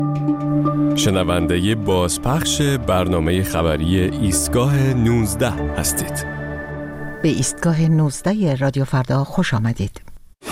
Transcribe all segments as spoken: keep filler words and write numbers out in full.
شنونده بازپخش برنامه خبری ایستگاه نوزده هستید. به ایستگاه نوزده رادیو فردا خوش آمدید.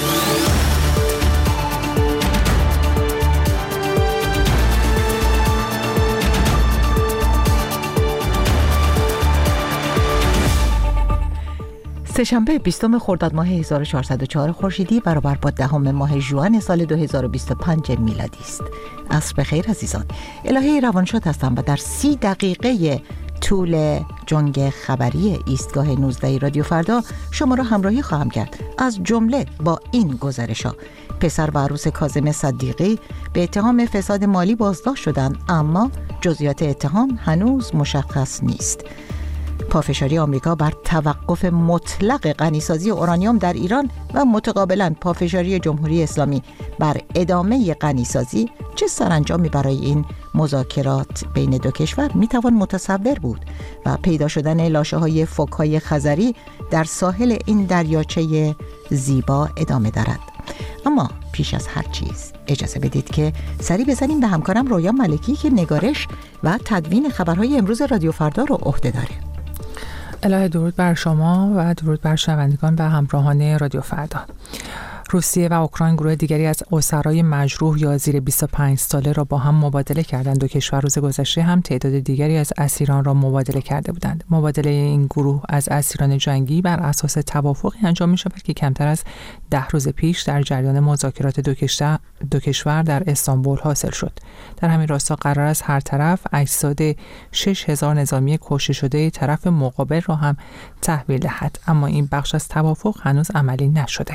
سه‌شنبه بیستم خرداد ماه هزار و چهارصد و چهار خورشیدی برابر با دهم ماه ژوئن سال دو هزار و بیست و پنج میلادی است. عصر بخیر عزیزان. الهه روانشاد هستم و در سی دقیقه طول جنگ خبری ایستگاه نوزده رادیو فردا شما را همراهی خواهم کرد. از جمله با این گزارش‌ها: پسر و عروس کاظم صدیقی به اتهام فساد مالی بازداشت شدند، اما جزئیات اتهام هنوز مشخص نیست. پافشاری آمریکا بر توقف مطلق غنیسازی اورانیوم در ایران و متقابلاً پافشاری جمهوری اسلامی بر ادامه غنیسازی چه سرانجامی برای این مذاکرات بین دو کشور میتوان متصور بود و پیدا شدن لاشه‌های فوک‌های خزری در ساحل این دریاچه زیبا ادامه دارد. اما پیش از هر چیز اجازه بدید که سری بزنیم به همکارم رویا ملکی که نگارش و تدوین خبرهای امروز رادیو فردا رو عهده داره. الهه درود بر شما و درود بر شنوندگان و همراهان رادیو فردا. روسیه و اوکراین گروه دیگری از اسرای مجروح یا زیر بیست و پنج ساله را با هم مبادله کردند. دو کشور روز گذشته هم تعداد دیگری از اسیران را مبادله کرده بودند. مبادله این گروه از اسیران جنگی بر اساس توافقی انجام می شود که کمتر از ده روز پیش در جریان مذاکرات دو کشور دو کشور در استانبول حاصل شد. در همین راستا قرار است هر طرف اجساد شش هزار نظامی کشته شده طرف مقابل را هم تحویل دهد، اما این بخش از توافق هنوز عملی نشده.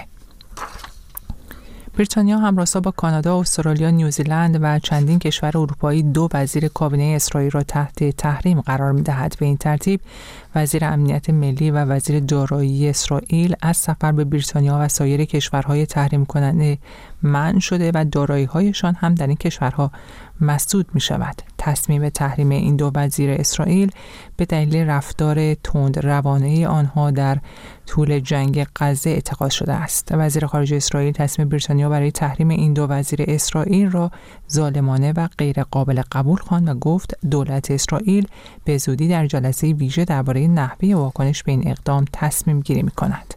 بریتانیا همراستا با کانادا، استرالیا، نیوزیلند و چندین کشور اروپایی دو وزیر کابینه اسرائیل را تحت تحریم قرار می‌دهد. به این ترتیب وزیر امنیت ملی و وزیر دارایی اسرائیل از سفر به بریتانیا و سایر کشورهای تحریم کننده منع شده و دارایی‌هایشان هم در این کشورها مسدود می شود. تصمیم تحریم این دو وزیر اسرائیل به دلیل رفتار تند روانه آنها در طول جنگ غزه اتخاذ شده است. وزیر خارجه اسرائیل تصمیم بریتانیا برای تحریم این دو وزیر اسرائیل را ظالمانه و غیر قابل قبول خواند و گفت دولت اسرائیل به زودی در جلسه ویژه درباره نحوه واکنش به این اقدام تصمیم گیری می کند.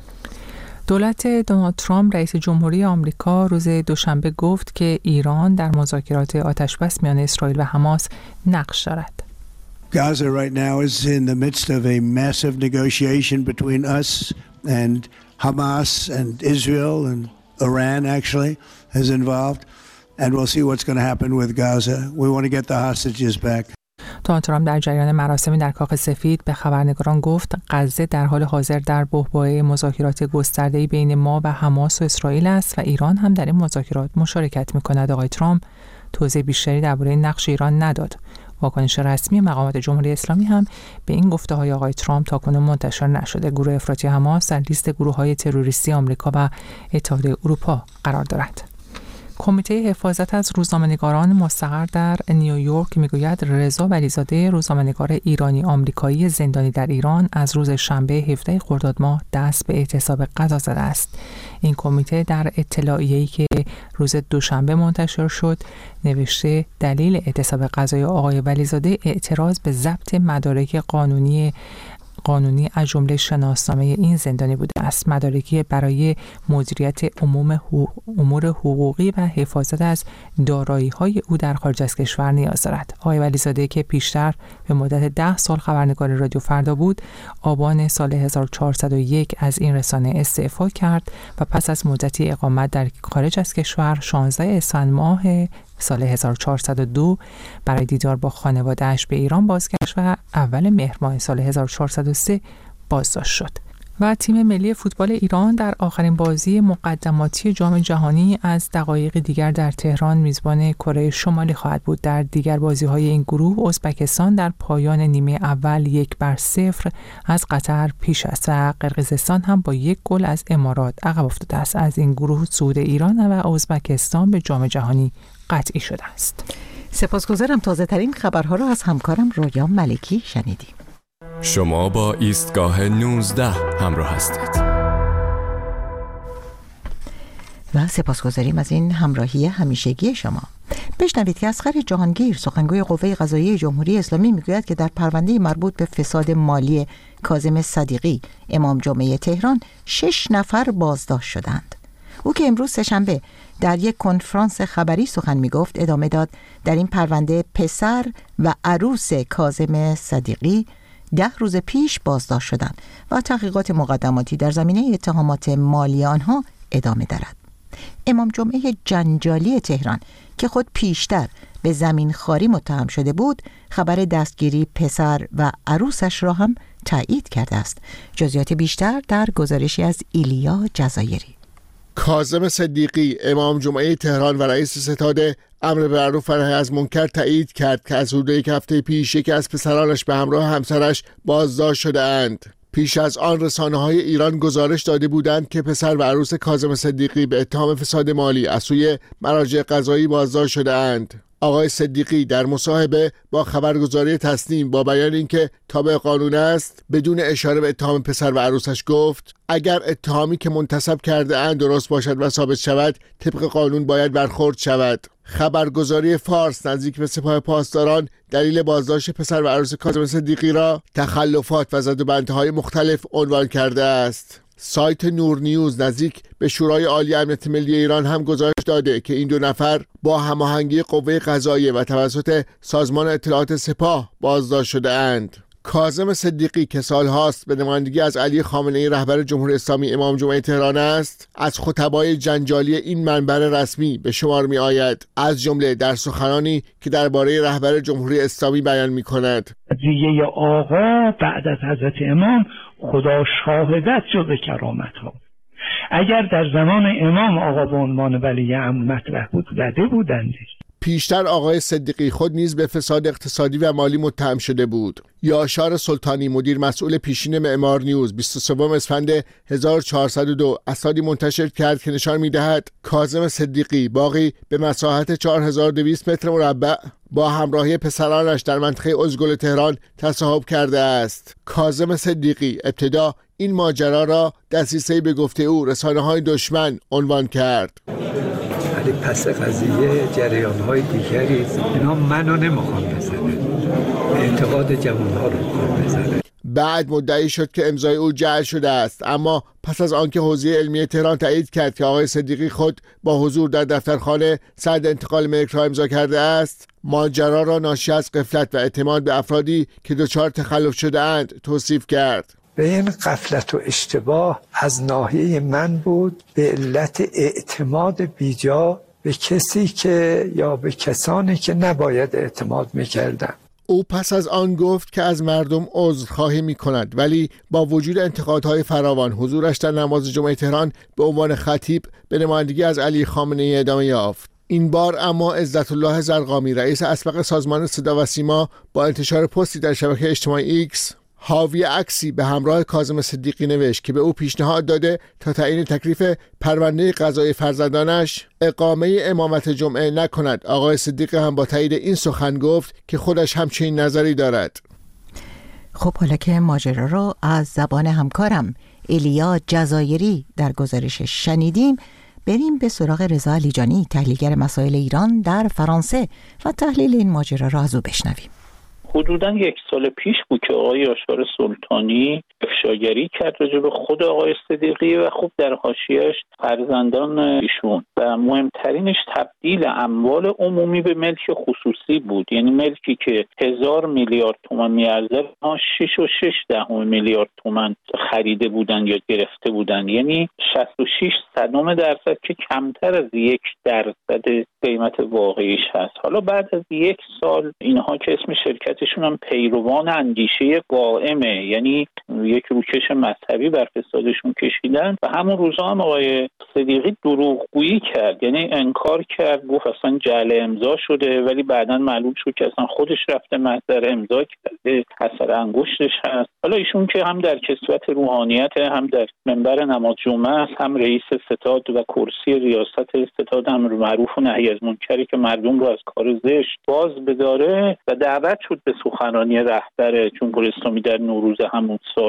دولت دونالد ترامپ رئیس جمهوری آمریکا روز دوشنبه گفت که ایران در مذاکرات آتشبس میان اسرائیل و حماس نقش دارد. Gaza right now is in the midst of a massive negotiation between us and Hamas and Israel and Iran actually is involved, and we'll see what's going to happen with Gaza. We want to get the hostages back. دونالد ترامپ در جریان مراسمی در کاخ سفید به خبرنگاران گفت غزه در حال حاضر در بحبوحه مذاکرات گسترده‌ای بین ما و حماس و اسرائیل است و ایران هم در این مذاکرات مشارکت می‌کند. آقای ترامپ توضیح بیشتری درباره نقش ایران نداد. واکنش رسمی مقامات جمهوری اسلامی هم به این گفته‌های آقای ترامپ تاکنون منتشر نشده. گروه افراطی حماس در لیست گروه‌های تروریستی آمریکا و اتحادیه اروپا قرار دارد. کمیته حفاظت از روزنامه‌نگاران مستقر در نیویورک میگوید رضا ولیزاده، روزنامه‌نگار ایرانی آمریکایی زندانی در ایران، از روز شنبه هفده خرداد ماه دست به اعتصاب غذا زده است. این کمیته در اطلاعیه‌ای که روز دوشنبه منتشر شد نوشته دلیل اعتصاب غذای آقای ولیزاده اعتراض به ضبط مدارک قانونی قانونی از جمله شناسنامه این زندانی بوده است. مدارکی برای مدیریت عموم امور حقوقی و حفاظت از دارایی‌های او در خارج از کشور نیاز دارد. آقای ولیزاده که پیشتر به مدت ده سال خبرنگار رادیو فردا بود، آبان سال هزار و چهارصد و یک از این رسانه استعفا کرد و پس از مدتی اقامت در خارج از کشور شانزده اسفند ماه سال هزار و چهارصد و دو برای دیدار با خانواده‌اش به ایران بازگشت و اول مهر ماه سال هزار و چهارصد و سه بازداشت شد. و تیم ملی فوتبال ایران در آخرین بازی مقدماتی جام جهانی از دقایق دیگر در تهران میزبان کره شمالی خواهد بود. در دیگر بازی‌های این گروه ازبکستان در پایان نیمه اول یک بر صفر از قطر پیش است و قرقیزستان هم با یک گل از امارات عقب افتاده است. از این گروه صعود ایران و ازبکستان به جام جهانی قطعی شده است. سپاسگزارم. تازه ترین خبرها را از همکارم رویا ملکی شنیدیم. شما با ایستگاه نوزده همراه هستید. و سپاسگزاریم از این همراهی همیشگی شما. بشنوید که اصغر جهانگیر سخنگوی قوه قضاییه جمهوری اسلامی میگوید که در پرونده مربوط به فساد مالی کاظم صدیقی امام جمعه تهران شش نفر بازداشت شدند. او که امروز سه‌شنبه در یک کنفرانس خبری سخن میگفت ادامه داد در این پرونده پسر و عروس کاظم صدیقی ده روز پیش بازداشت شدند و تحقیقات مقدماتی در زمینه اتهامات مالی آنها ادامه دارد. امام جمعه جنجالی تهران که خود پیشتر به زمین خواری متهم شده بود، خبر دستگیری پسر و عروسش را هم تایید کرده است. جزئیات بیشتر در گزارشی از ایلیا جزایری. کاظم صدیقی امام جمعه تهران و رئیس ستاد امر بالمعروف و نهی از منکر تایید کرد که از حدود یک هفته پیش یکی از پسرانش به همراه همسرش بازداشت شده اند. پیش از آن رسانه‌های ایران گزارش داده بودند که پسر و عروس کاظم صدیقی به اتهام فساد مالی از سوی مراجع قضایی بازداشت شده اند. آقای صدیقی در مصاحبه با خبرگزاری تسنیم با بیان اینکه تابع قانون است بدون اشاره به اتهام پسر و عروسش گفت اگر اتهامی که منتسب کرده اند درست باشد و ثابت شود طبق قانون باید برخورد شود. خبرگزاری فارس نزدیک به سپاه پاسداران دلیل بازداشت پسر و عروس کاظم صدیقی را تخلفات و زدوبندهای مختلف عنوان کرده است. سایت نور نیوز نزدیک به شورای عالی امنیت ملی ایران هم گزارش داده که این دو نفر با هماهنگی قوه قضاییه و توسط سازمان اطلاعات سپاه بازداشت شده اند. کاظم صدیقی که سالهاست به نمایندگی از علی خامنه‌ای رهبر جمهوری اسلامی امام جمعه تهران است، از خطبای جنجالی این منبر رسمی به شمار می آید، از جمله در سخنانی که درباره رهبر جمهوری اسلامی بیان می کند. قضیه آقا بعد از حضرت امام خدا شاهدت جز کرامت ها. اگر در زمان امام آقا به عنوان ولی امر مطرح بود زده بودندش. پیشتر آقای صدیقی خود نیز به فساد اقتصادی و مالی متهم شده بود. یاشار سلطانی مدیر مسئول پیشین معمار نیوز بیست و سوم اسفند هزار و چهارصد و دو اسنادی منتشر کرد که نشان می‌دهد کاظم صدیقی باغی به مساحت چهار هزار و دویست متر مربع با همراهی پسرانش در منطقه ازگل تهران تصاحب کرده است. کاظم صدیقی ابتدا این ماجرا را دسیسه‌ای به گفته او رسانه‌های دشمن عنوان کرد. ولی پس قضیه جریان‌های دیگری اینا منو نمیخوام بزنن، اعتقاد جوان‌ها رو میخوام بزنن. بعد مدعی شد که امضای او جعل شده است، اما پس از آنکه حوزه علمی تهران تایید کرد که آقای صدیقی خود با حضور در دفترخانه سند انتقال ملک را امضا کرده است، ماجرا را ناشی از غفلت و اعتماد به افرادی که دچار تخلف شده اند توصیف کرد. به این غفلت و اشتباه از ناحیه من بود به علت اعتماد بیجا به کسی که یا به کسانی که نباید اعتماد میکردن. او پس از آن گفت که از مردم عذرخواهی می کند، ولی با وجود انتقادهای فراوان حضورش در نماز جمعه تهران به عنوان خطیب به نمایندگی از علی خامنه‌ای ادامه یافت. این بار اما عزت الله زرقامی رئیس اسبق سازمان صدا و سیما با انتشار پستی در شبکه اجتماعی ایکس حاوی عکسی به همراه کاظم صدیقی نوشت که به او پیشنهاد داده تا تعیین تکلیف پرونده قضایی فرزندانش اقامه امامت جمعه نکند. آقای صدیقی هم با تایید این سخن گفت که خودش همچین نظری دارد. خب حالا که ماجرا رو از زبان همکارم ایلیا جزایری در گزارشش شنیدیم، بریم به سراغ رضا علیجانی تحلیلگر مسائل ایران در فرانسه و تحلیل این ماجرا را از او بشنویم. حدوداً یک سال پیش بود که آقای یاشار سلطانی افشاگری کرد راجع به خود آقای صدیقی و خب در حاشیه‌اش فرزندان ایشون و مهمترینش تبدیل اموال عمومی به ملک خصوصی بود. یعنی ملکی که هزار میلیارد تومان میارزه شش و شش دهم میلیارد تومان خریده بودن یا گرفته بودن، یعنی شصت و شش صدم درصد که کمتر از یک درصد قیمت واقعیش هست. حالا بعد از یک سال اینها که اسم شرکتشون هم پیروان اندیشه قائمه، یعنی یک روکش مذهبی بر فسادشون کشیدن و همون روزا هم آقای صدیقی دروغگویی کرد، یعنی انکار کرد، گفت اصلا جعل امضا شده، ولی بعداً معلوم شد که اصلا خودش رفته محضر امضا کرده، اثر انگشتش هست. حالا ایشون که هم در کسوت روحانیت، هم در منبر نماز جمعه است، هم رئیس ستاد و کرسی ریاست ستاد امر معروف و نهی از منکری که مردم رو از کار زشت باز بداره و دعوت شد به سخنرانی رهبر جمهوری اسلامی در نوروز همون سال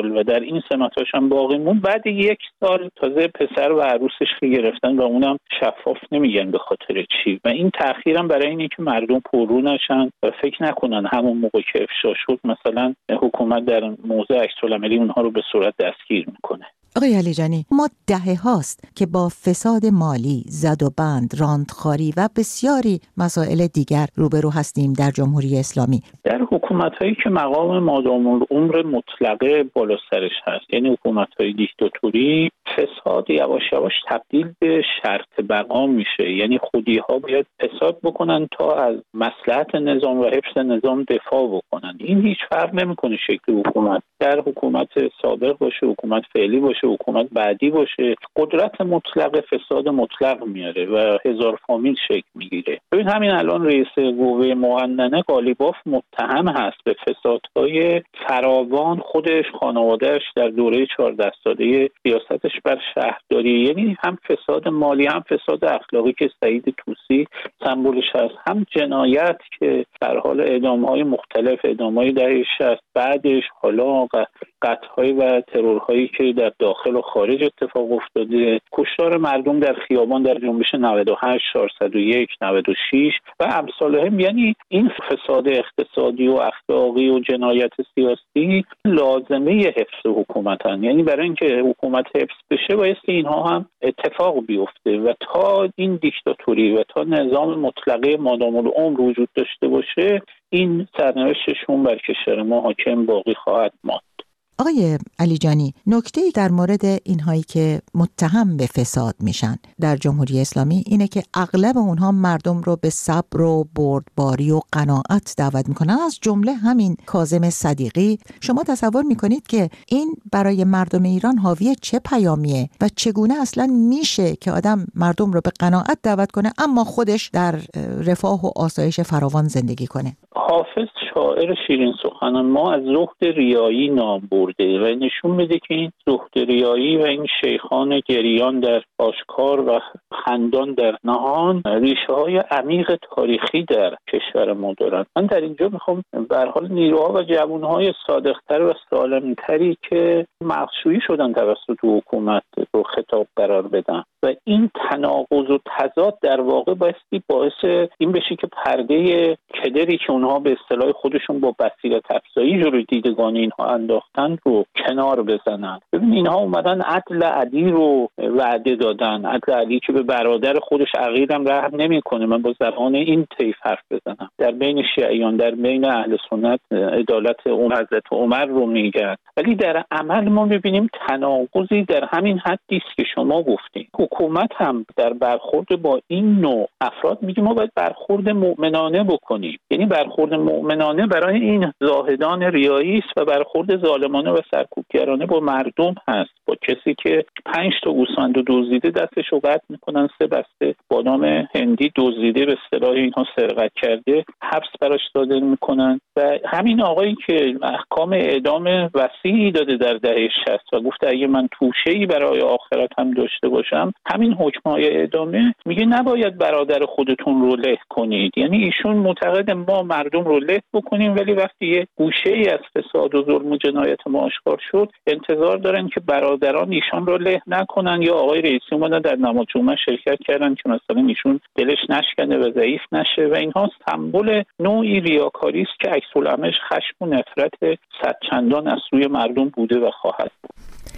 سال و در این سمتاش هم باقی مون، بعد یک سال تازه پسر و عروسش که گرفتن و اونم شفاف نمیگن به خاطر چی. و این تأخیرم برای اینه که مردم پررو نشن و فکر نکنن همون موقع که افشا شد مثلا حکومت در موضع عکس‌العملی اونها رو به صورت دستگیر میکنه. آقای علیجانی، ما دهه هاست که با فساد مالی، زد و بند، راندخواری و بسیاری مسائل دیگر روبرو هستیم در جمهوری اسلامی. در حکومت‌هایی که مقام مادام العمر مطلقه بالا سرش هست، یعنی حکومت‌های دیکتاتوری، فساد یواش یواش تبدیل به شرط بقا میشه. یعنی خودی‌ها باید فساد بکنن تا از مصلحت نظام و حفظ نظام دفاع بکنن. این هیچ فرق نمی‌کنه شکل حکومت، در حکومت سابق باشه، حکومت فعلی باشه، حکومت بعدی باشه، قدرت مطلق فساد مطلق میاره و هزار فامیل شکل میگیره. ببین همین الان رئیس قوه مقننه قالیباف متهم هست به فسادهای فراوان خودش، خانواده‌اش در دوره چهارده ساله سیاستش بر شهرداری. یعنی هم فساد مالی هم فساد اخلاقی که سعید طوسی سمبولش هست، هم جنایت که در حال اعدام‌های مختلف، اعدام‌های دهه شصت، بعدش حالا قتل‌های و ترورهایی که در داخل و خارج اتفاق افتاده، کشتار مردم در خیابان در جنبش نود و هشت، چهارصد و یک، نود و شش و امثالهم. یعنی این فساد اقتصادی و اخلاقی و جنایت سیاسی لازمه حفظ حکومتن. یعنی برای اینکه حکومت حفظ بشه باید اینها هم اتفاق بیفته و تا این دیکتاتوری و تا نظام مطلقه مادام العمر وجود داشته باشه، این سرنوشتشون بر کشور ما حاکم باقی خواهد ماند. آقای علیجانی، نکته‌ای در مورد اینهایی که متهم به فساد میشن در جمهوری اسلامی اینه که اغلب اونها مردم رو به صبر و بردباری و قناعت دعوت میکنن، از جمله همین کاظم صدیقی. شما تصور میکنید که این برای مردم ایران حاوی چه پیامیه و چگونه اصلا میشه که آدم مردم رو به قناعت دعوت کنه اما خودش در رفاه و آسایش فراوان زندگی کنه؟ حافظ شاعر شیرین سخنان ما از زهد ریایی نام برده و نشون میده که این زهد ریایی و این شیخان گریان در آشکار و خندان در نهان ریشه های عمیق تاریخی در کشور ما دارن. من در اینجا میخوام به هر حال نیروها و جوانهای صادقتر و سالمتری که مغزشویی شدن توسط حکومت رو خطاب قرار بدم و این تناقض و تضاد در واقع بایستی باعث این بشه که پرده کدری که اونها به اصطلاح خودشون با بصیرت افزایی جلوی دیدگان اینها انداختن رو کنار بزنن. ببین اینها اومدن عدل علی رو وعده دادن، عدل علی که به برادر خودش عقیدم رحم نمیکنه. من با زبان این طیف حرف بزنم، در بین شیعیان، در بین اهل سنت عدالت اون حضرت عمر رو میگن، ولی در عمل ما میبینیم تناقضی در همین حدی است که شما گفتین. حکومت هم در برخورد با این نوع افراد میگه ما باید برخورد مؤمنانه بکنیم، یعنی برخورد مؤمنانه برای این زاهدان ریایی است و برخورد ظالمانه و سرکوبگرانه با مردم هست. با کسی که پنج تا گوسفند دزدیده دستش رو قطع میکنن، سه بسته بادام هندی دزدیده به اصطلاح اینها سرقت کرده حبس براش صادر میکنن. و همین آقایی که احکام اعدام وسیعی داده در دهه شصت و گفته اگه من توشه‌ای برای آخرت هم داشته باشم، همین حکم‌های اعدامه میگه نباید برادر خودتون رو له کنید. یعنی ایشون معتقد ما مردم رو له بکنیم، ولی وقتی یه گوشه‌ای از فساد و ظلم و جنایت ما آشکار شد انتظار دارن که برادران ایشان رو له نکنن. یا آقای رئیسی اومدن در نماز جمعه شرکت کردن که مثلا ایشون دلش نشکنه و ضعیف نشه و اینها سمبل نوعی ریاکاری است که عکس‌العملش خشم و نفرت صدچندان از سوی مردم بوده و خواهد بود.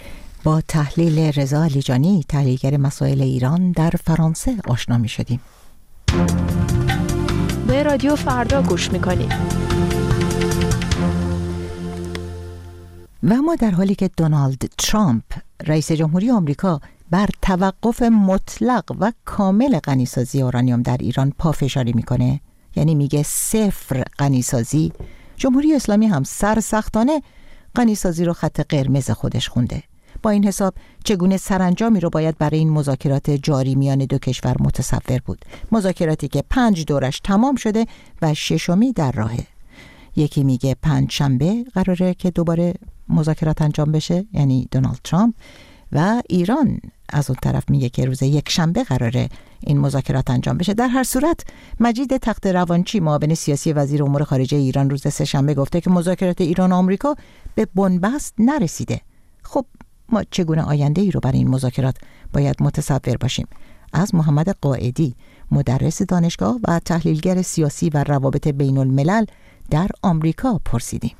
با تحلیل رضا علیجانی، تحلیلگر مسائل ایران در فرانسه آشنا می شدیم. به رادیو فردا گوش می کنید. و ما در حالی که دونالد ترامپ رئیس جمهوری آمریکا بر توقف مطلق و کامل غنیسازی اورانیوم در ایران پافشاری میکنه، یعنی میگه صفر غنیسازی، جمهوری اسلامی هم سرسختانه غنیسازی رو خط قرمز خودش خونده. با این حساب چگونه سرانجامی رو باید برای این مذاکرات جاری میان دو کشور متصور بود؟ مذاکراتی که پنج دورش تمام شده و ششمی در راهه. یکی میگه پنج شنبه قراره که دوباره مذاکرات انجام بشه، یعنی دونالد ترامپ، و ایران از اون طرف میگه که روز یک شنبه قراره این مذاکرات انجام بشه. در هر صورت مجید تخت روانچی معاون سیاسی وزیر امور خارجه ایران روز سه شنبه گفته که مذاکرات ایران و آمریکا به بنبست نرسیده. خب ما چگونه آینده ای رو برای این مذاکرات باید متصور باشیم؟ از محمد قائدی، مدرس دانشگاه و تحلیلگر سیاسی و روابط بین الملل در آمریکا پرسیدیم.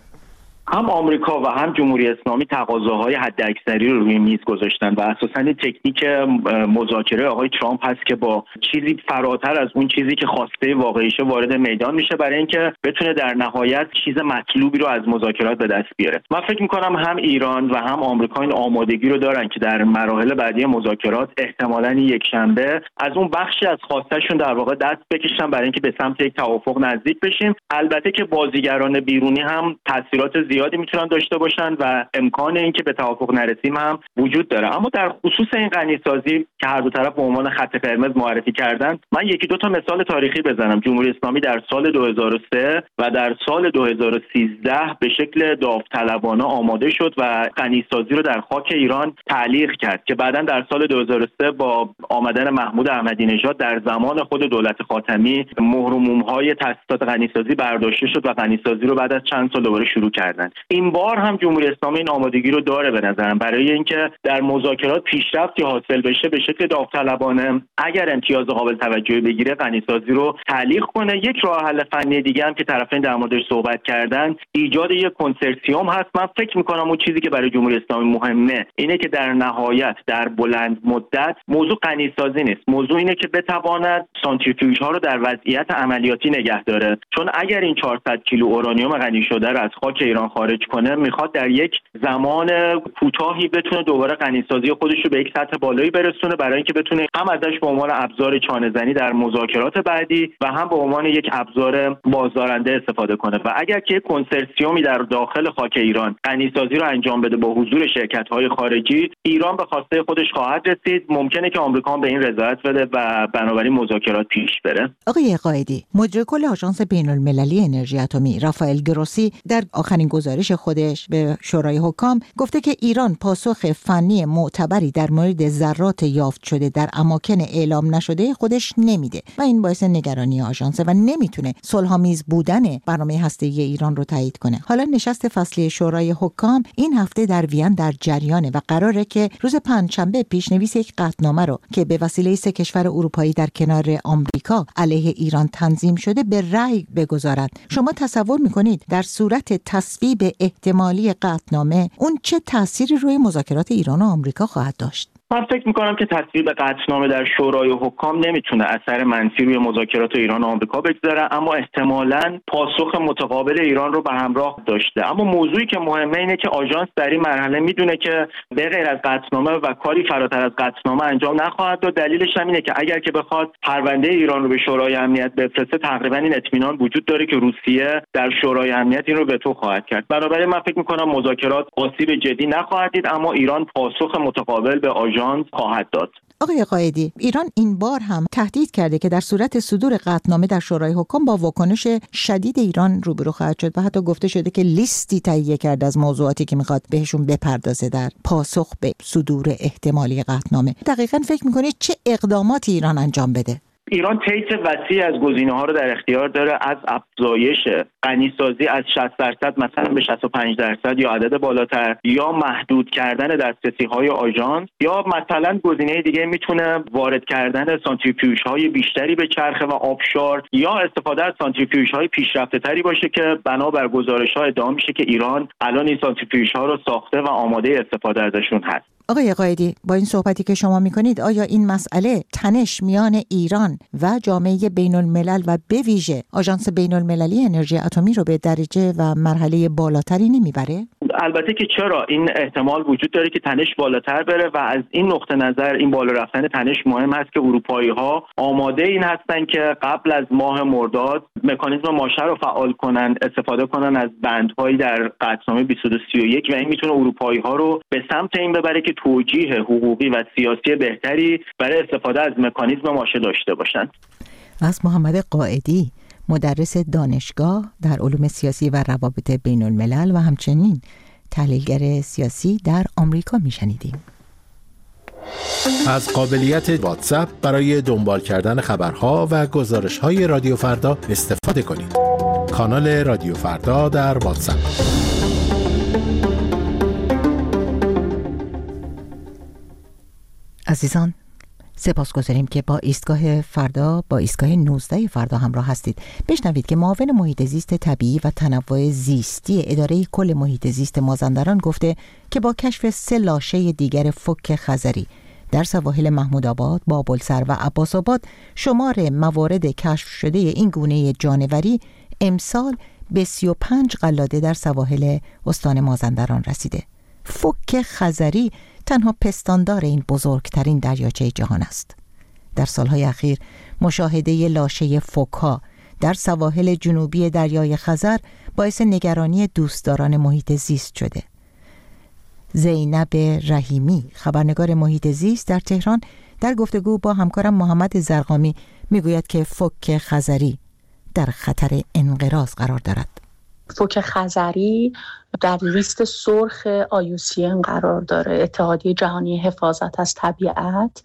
هم آمریکا و هم جمهوری اسلامی تقاضاهای حداکثری رو روی میز گذاشتن و اساساً تکنیک مذاکره آقای ترامپ هست که با چیزی فراتر از اون چیزی که خواسته واقعیشه وارد میدان میشه برای اینکه بتونه در نهایت چیز مطلوبی رو از مذاکرات به دست بیاره. من فکر می‌کنم هم ایران و هم آمریکا این آمادگی رو دارن که در مراحل بعدی مذاکرات احتمالاً یک شنبه از اون بخشی از خواستهشون در واقع دست بکشن برای اینکه به سمت یک توافق نزدیک بشیم. البته که بازیگران بیرونی هم تاثیرات زیادی میتونن داشته باشن و امکان اینکه به توافق نرسیم هم وجود داره. اما در خصوص این غنیسازی که هر دو طرف به عنوان خط قرمز معرفی کردن، من یکی دو تا مثال تاریخی بزنم. جمهوری اسلامی در سال دو هزار و سه و در سال دو هزار و سیزده به شکل داوطلبانه آماده شد و غنیسازی رو در خاک ایران تعلیق کرد که بعداً در سال دو هزار و سه با آمدن محمود احمدی نژاد در زمان خود دولت خاتمی مهر و موم‌های تأسیسات غنیسازی برداشته شد و غنیسازی رو بعد از چند سال دوباره شروع کردن. این بار هم جمهوری اسلامی این آمادگی رو داره به نظرم برای اینکه در مذاکرات پیشرفتی حاصل بشه به شکل داوطلبانه اگر امتیاز قابل توجهی بگیره غنیسازی رو تعلیق کنه. یک راه حل فنی دیگه هم که طرفین در موردش صحبت کردن ایجاد یک کنسرسیوم هست. من فکر می‌کنم اون چیزی که برای جمهوری اسلامی مهمه اینه که در نهایت در بلند مدت موضوع غنیسازی نیست، موضوع اینه که بتواند سانتریفیوژها رو در وضعیت عملیاتی نگه داره، چون اگر این چهارصد کیلو اورانیوم غنی شده رو از خاک ایران خارج کنه میخواد در یک زمان کوتاهی بتونه دوباره غنیسازی خودش رو به یک سطح بالایی برسونه برای اینکه بتونه هم ازش به عنوان ابزار چانه‌زنی در مذاکرات بعدی و هم به عنوان یک ابزار بازدارنده استفاده کنه. و اگر که کنسرسیومی در داخل خاک ایران غنیسازی رو انجام بده با حضور شرکت‌های خارجی، ایران به خواسته خودش خواهد رسید. ممکنه که آمریکا به این رضایت بده و بنابراین مذاکرات پیش بره. آقای قائدی، مدیر کل آژانس بین‌المللی انرژی اتمی رافائل گروسی در آخرین گزارش خودش به شورای حکام گفته که ایران پاسخ فنی معتبری در مورد ذرات یافت شده در اماکن اعلام نشده خودش نمیده و این باعث نگرانی آژانس و نمیتونه صلح‌آمیز بودن برنامه هسته‌ای ایران رو تایید کنه. حالا نشست فصلی شورای حکام این هفته در وین در جریانه و قراره که روز پنجشنبه پیشنویس یک قطعنامه رو که به وسیله سه کشور اروپایی در کنار آمریکا علیه ایران تنظیم شده به رأی بگذارند. شما تصور میکنید در صورت تصویب احتمالی قطعنامه اون چه تأثیری روی مذاکرات ایران و آمریکا خواهد داشت؟ من فکر می‌کنم که تصویب قطعنامه در شورای حکام نمیتونه اثر منفی روی مذاکرات ایران و آمریکا بگذاره، اما احتمالاً پاسخ متقابل ایران رو به همراه داشته. اما موضوعی که مهمه اینه که آژانس در این مرحله میدونه که به غیر از قطعنامه و کاری فراتر از قطعنامه انجام نخواهد داد. دلیلش هم اینه که اگر که بخواد پرونده ایران رو به شورای امنیت بفرسته تقریباً این اطمینان وجود داره که روسیه در شورای امنیت این رو وتو خواهد کرد. بنابراین من فکر می‌کنم مذاکرات آسیب جدی نخواهد دید، اما ایران پاسخ متقابل به خواهد داد. آقای قائدی، ایران این بار هم تهدید کرده که در صورت صدور قطعنامه در شورای حکام با واکنش شدید ایران روبرو خواهد شد و حتی گفته شده که لیستی تهیه کرده از موضوعاتی که میخواد بهشون بپردازه در پاسخ به صدور احتمالی قطعنامه. دقیقاً فکر میکنید چه اقداماتی ایران انجام بده؟ ایران طیف وسیع از گزینه‌ها رو در اختیار داره، از افزایش غنیسازی از شصت درصد مثلا به شصت و پنج درصد یا عدد بالاتر، یا محدود کردن دسترسی‌های آژانس، یا مثلا گزینه دیگه میتونه وارد کردن سانتریفیوژهای بیشتری به چرخه و آبشار، یا استفاده از سانتریفیوژهای پیشرفته‌تری باشه که بنابر گزارش‌ها ادعا میشه که ایران الان این سانتریفیوژها رو ساخته و آماده استفاده ازشون هست. آقای قائدی، با این صحبتی که شما میکنید آیا این مسئله تنش میان ایران و جامعه بین الملل و به ویژه آژانس بین المللی انرژی اتمی رو به درجه و مرحله بالاتری نمیبره؟ البته که چرا، این احتمال وجود داره که تنش بالاتر بره و از این نقطه نظر این بالا رفتن تنش مهم است که اروپایی‌ها آماده این هستن که قبل از ماه مرداد مکانیزم ماشه رو فعال کنن، استفاده کنن از بندهایی در قطعنامه بیست و دو سی و یک و این میتونه اروپایی‌ها رو به سمت این ببره که توجیه حقوقی و سیاسی بهتری برای استفاده از مکانیزم ماشه داشته باشند. از محمد قائدی، مدرس دانشگاه در علوم سیاسی و روابط بین الملل و همچنین تحلیلگر سیاسی در آمریکا میشنیدیم. از قابلیت واتساپ برای دنبال کردن خبرها و گزارش‌های رادیو فردا استفاده کنید. کانال رادیو فردا در واتساپ. عزیزان، سپاسگزاریم که با ایستگاه فردا با ایستگاه نوزده فردا همراه هستید. بشنوید که معاون محیط زیست طبیعی و تنوع زیستی اداره کل محیط زیست مازندران گفته که با کشف سه لاشه دیگر فوک خزری در سواحل محمودآباد، بابلسر و عباس‌آباد شمار موارد کشف شده این گونه جانوری امسال به سی و پنج قلاده در سواحل استان مازندران رسیده. فوک خزری تنها پستاندار این بزرگترین دریاچه جهان است. در سالهای اخیر مشاهده لاشه فوک‌ها در سواحل جنوبی دریای خزر باعث نگرانی دوستداران محیط زیست شده. زینب رحیمی، خبرنگار محیط زیست در تهران، در گفتگو با همکارم محمد زرقامی میگوید که فوک خزری در خطر انقراض قرار دارد. فوک خزری در لیست سرخ آی یو سی ان قرار داره، اتحادیه جهانی حفاظت از طبیعت،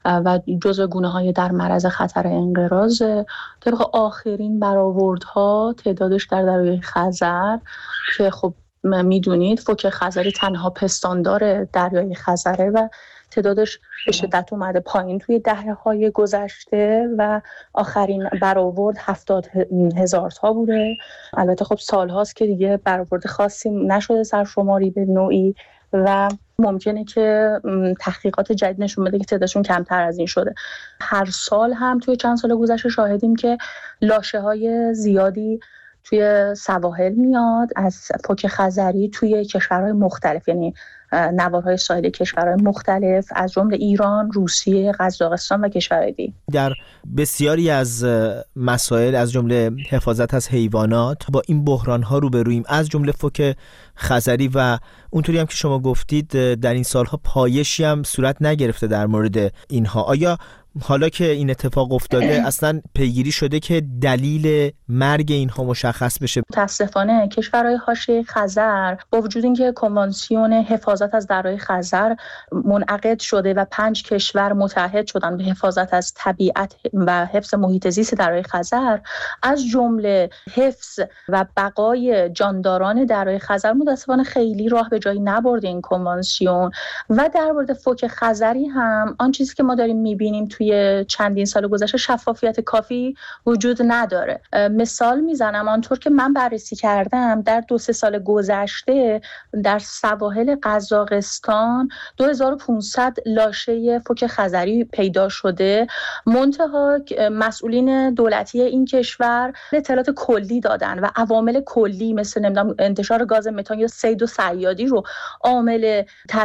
و جزو گونه‌های در معرض خطر انقراض. طبق آخرین برآوردها تعدادش در دریای خزر که خب میدونید فوک خزری تنها پستاندار دریای خزره و تعدادش به شدت اومده پایین توی دهه‌های گذشته و آخرین برآورد هفتاد هزار تا بوده. البته خب سالهاست که دیگه برآورد خاصی نشده سرشماری به نوعی و ممکنه که تحقیقات جدید نشون بده که تعدادشون کمتر از این شده. هر سال هم توی چند سال گذشته شاهدیم که لاشه‌های زیادی توی سواحل میاد از فوک خزری توی کشورهای مختلف، یعنی نوارهای ساحلی کشورهای مختلف از جمله ایران، روسیه، قزاقستان و کشورهای دیگه. در بسیاری از مسائل از جمله حفاظت از حیوانات با این بحران‌ها روبرویم، از جمله فوک خزری، و اونطوری هم که شما گفتید در این سالها پایشی هم صورت نگرفته در مورد اینها. آیا حالا که این اتفاق افتاده اصلا پیگیری شده که دلیل مرگ اینها مشخص بشه؟ متاسفانه کشورهای حاشیه خزر با وجود اینکه کنوانسیون حفاظت از درهای خزر منعقد شده و پنج کشور متحد شدن به حفاظت از طبیعت و حفظ محیط زیست درهای خزر، از جمله حفظ و بقای جانداران درهای خزر متاسفانه خیلی راه به جایی نبرده این کنوانسیون. و در مورد فوک خزری هم آن چیزی که ما داریم می‌بینیم توی چندین سال گذشته شفافیت کافی وجود نداره. مثال میزنم، آنطور که من بررسی کردم در دو سه سال گذشته در سواحل قزاقستان دو هزار و پانصد لاشه فوک خزری پیدا شده. منتها مسئولین دولتی این کشور اطلاعات کلی دادن و عوامل کلی مثل نمیدونم انتشار گاز متان یا صید و صیادی رو عامل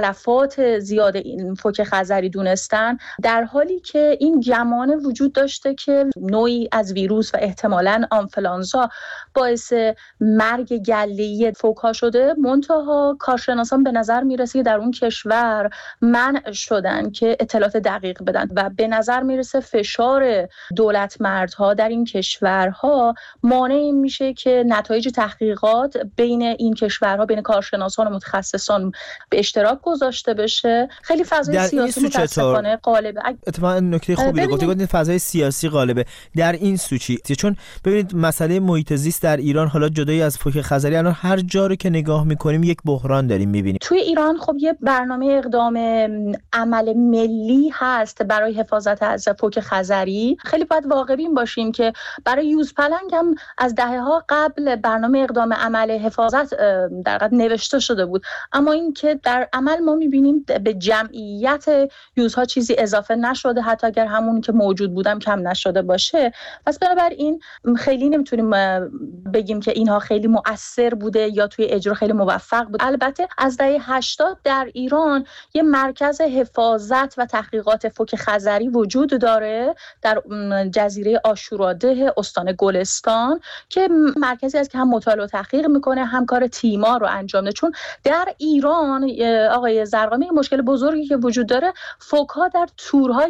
تلفات زیاد این فوک خزری دونستن، در حالی که این گمان وجود داشته که نوعی از ویروس و احتمالاً آنفلانزا باعث مرگ گله‌ای فوک‌ها شده. منتها کارشناسان به نظر میرسه که در اون کشور منع شدن که اطلاعات دقیق بدن و به نظر میرسه فشار دولت مردها در این کشورها مانع میشه که نتایج تحقیقات بین این کشورها، بین کارشناسان و متخصصان به اشتراک گذاشته بشه. خیلی فضای سیاسی متاسفانه غالبه. اتفاقا نکته خوبی رو گفتید، گفتید فضای سیاسی غالبه در این سوچی، چون ببینید مسئله محیط زیست در ایران حالا جدایی از فوک خزری الان هر جا رو که نگاه میکنیم یک بحران داریم میبینیم. توی ایران خب یه برنامه اقدام عمل ملی هست برای حفاظت از فوک خزری. خیلی باید واقع‌بین باشیم که برای یوزپلنگ هم از دهه‌ها قبل برنامه اقدام عمل حفاظت در واقع نوشته شده بود، اما این که در عمل ما میبینیم به جمعیت یوزها چیزی اضافه نشده، حتی اگر همون که موجود بودم کم نشده باشه. پس بنابراین خیلی نمیتونیم بگیم که اینها خیلی مؤثر بوده یا توی اجرا خیلی موفق بود. البته از دهه هشتاد در ایران یه مرکز حفاظت و تحقیقات فوک خزری وجود داره در جزیره عاشوراده استان گلستان که مرکزی است که هم مطالعه و تحقیق میکنه، هم کار تیما رو انجام میده. چون در ایران آقای زرقامی مشکل بزرگی که وجود داره، فوک‌ها در تورهای سیاحتی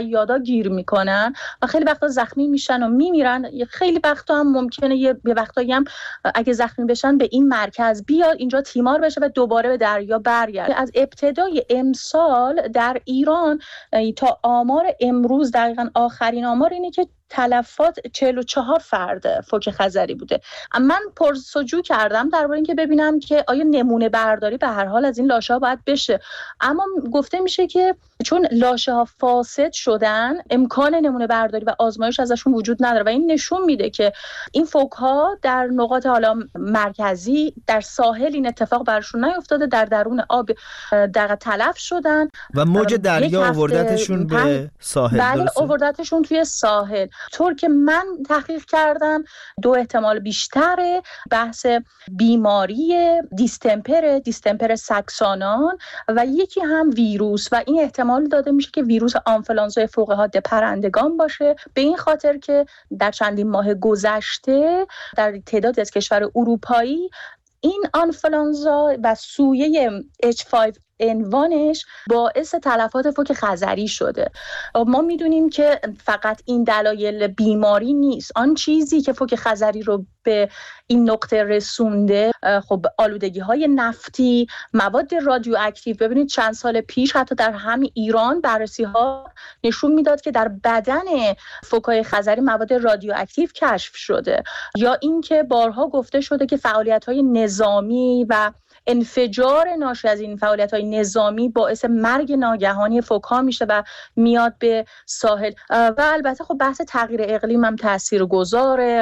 صیادا گیر میکنن و خیلی وقتا زخمی میشن و میمیرن. خیلی وقتا هم ممکنه یه وقتایی هم اگه زخمی بشن به این مرکز بیاد اینجا تیمار بشه و دوباره به دریا برگرده. از ابتدای امسال در ایران تا آمار امروز، دقیقاً آخرین آمار اینه که تلفات چهل و چهار فرد فوک خزری بوده. من پرسجو کردم درباره اینکه ببینم که آیا نمونه برداری به هر حال از این لاشه ها باید بشه، اما گفته میشه که چون لاشه ها فاسد شدن امکان نمونه برداری و آزمایش ازشون وجود نداره و این نشون میده که این فوک ها در نقاط حالا مرکزی در ساحل این اتفاق برشون نیفتاده، در درون آب در تلف شدن و موج دریا آوردتشون به ساحل. بله آوردتشون توی ساحل. طور که من تحقیق کردم دو احتمال بیشتره، بحث بیماری دیستمپر دیستمپر ساکسانان و یکی هم ویروس و این احتمال داده میشه که ویروس آنفولانزای فوق حاد پرندگان باشه، به این خاطر که در چندین ماه گذشته در تعدادی از کشور اروپایی این آنفولانزا و سویه اچ پنج ان وانش باعث تلفات فوک خزری شده. ما میدونیم که فقط این دلایل بیماری نیست. آن چیزی که فوک خزری رو به این نقطه رسونده خب آلودگی های نفتی، مواد رادیواکتیو. ببینید چند سال پیش حتی در همین ایران بررسی ها نشون میداد که در بدن فوکای خزری مواد رادیواکتیو کشف شده، یا اینکه بارها گفته شده که فعالیت های نظامی و انفجار ناشی از این فعالیت‌های نظامی باعث مرگ ناگهانی فوک‌ها میشه و میاد به ساحل. و البته خب بحث تغییر اقلیم هم تاثیرگذاره.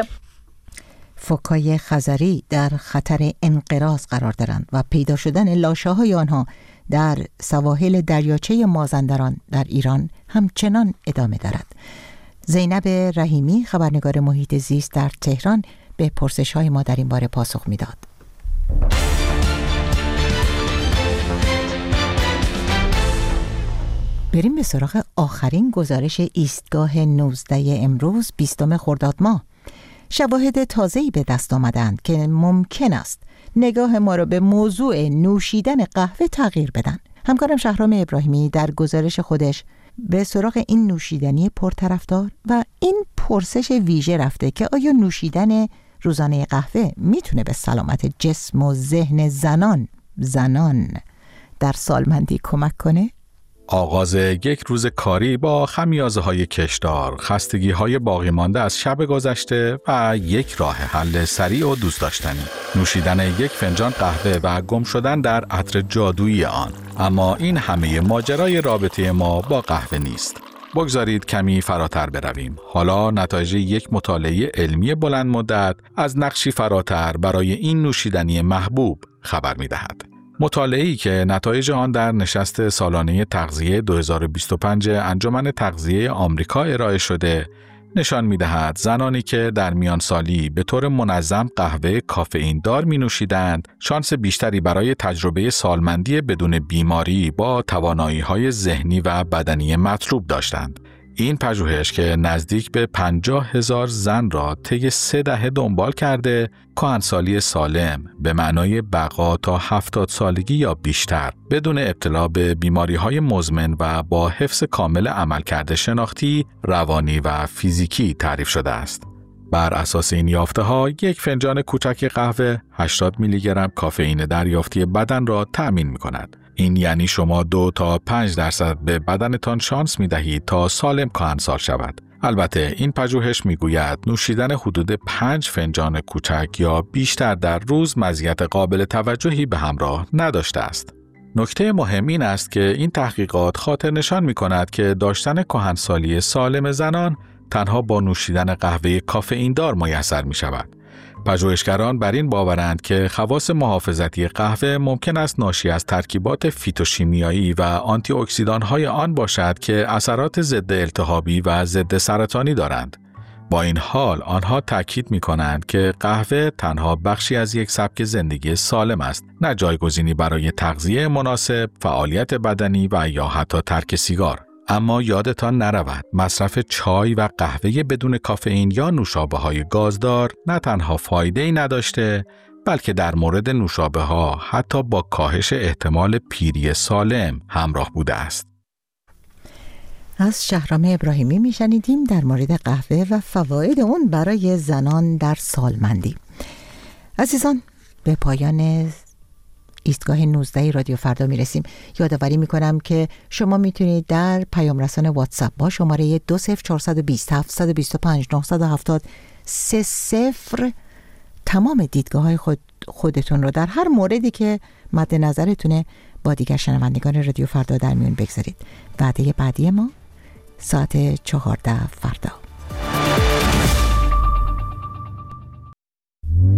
فوک‌های خزری در خطر انقراض قرار دارند و پیدا شدن لاشه‌های آنها در سواحل دریاچه مازندران در ایران همچنان ادامه دارد. زینب رحیمی خبرنگار محیط زیست در تهران به پرسش‌های ما در این باره پاسخ میداد. بریم به سراغ آخرین گزارش ایستگاه نوزده امروز بیستم خرداد ماه. شواهد تازه‌ای به دست آمدند که ممکن است نگاه ما را به موضوع نوشیدن قهوه تغییر بدن. همکارم شهرام ابراهیمی در گزارش خودش به سراغ این نوشیدنی پرطرفدار و این پرسش ویژه رفته که آیا نوشیدن روزانه قهوه میتونه به سلامت جسم و ذهن زنان زنان در سالمندی کمک کنه؟ آغاز یک روز کاری با خمیازه‌های کشدار، خستگی‌های باقی مانده از شب گذشته و یک راه حل سریع و دوست داشتنی. نوشیدن یک فنجان قهوه و گم شدن در عطر جادویی آن. اما این همه ماجرای رابطه ما با قهوه نیست. بگذارید کمی فراتر برویم. حالا نتایج یک مطالعه علمی بلند مدت از نقشی فراتر برای این نوشیدنی محبوب خبر می‌دهد. مطالعه‌ای که نتایج آن در نشست سالانه تغذیه دو هزار و بیست و پنج انجمن تغذیه آمریکا ارائه شده نشان می‌دهد زنانی که در میان سالی به طور منظم قهوه کافئین دار می‌نوشیدند شانس بیشتری برای تجربه سالمندی بدون بیماری با توانایی‌های ذهنی و بدنی مطلوب داشتند. این پژوهش که نزدیک به پنجاه هزار زن را طی سه دهه دنبال کرده، کهنسالی سالم به معنای بقا تا هفتاد سالگی یا بیشتر بدون ابتلا به بیماری‌های مزمن و با حفظ کامل عملکرد شناختی، روانی و فیزیکی تعریف شده است. بر اساس این یافته‌ها یک فنجان کوچک قهوه هشتاد میلی گرم کافئین دریافتی بدن را تأمین می‌کند. این یعنی شما دو تا پنج درصد به بدنتان شانس می دهید تا سالم کهنسال شود. البته این پژوهش می گوید نوشیدن حدود پنج فنجان کوچک یا بیشتر در روز مزیت قابل توجهی به همراه نداشته است. نکته مهم این است که این تحقیقات خاطر نشان می کند که داشتن کهنسالی سالم زنان تنها با نوشیدن قهوه کافئین دار میسر می شود. پژوهشگران بر این باورند که خواص محافظتی قهوه ممکن است ناشی از ترکیبات فیتوشیمیایی و آنتی اکسیدان‌های آن باشد که اثرات ضد التهابی و ضد سرطانی دارند. با این حال آنها تاکید می‌کنند که قهوه تنها بخشی از یک سبک زندگی سالم است، نه جایگزینی برای تغذیه مناسب، فعالیت بدنی و یا حتی ترک سیگار. اما یادتان نرود مصرف چای و قهوه بدون کافئین یا نوشابه‌های گازدار نه تنها فایده‌ای نداشته، بلکه در مورد نوشابه‌ها حتی با کاهش احتمال پیری سالم همراه بوده است. از شهرام ابراهیمی میشنیدیم در مورد قهوه و فواید اون برای زنان در سالمندی. عزیزان، به پایان ایستگاه نوزده رادیو فردا میرسیم. یادآوری میکنم که شما میتونید در پیام رسان واتساپ با شماره دو صفر چهار دو صفر هفت دو پنج نه هفت صفر سه صفر تمام دیدگاه های خود خودتون رو در هر موردی که مد نظرتونه با دیگر شنوندگان رادیو فردا در میون بگذارید. وعده بعدی ما ساعت چهارده فردا.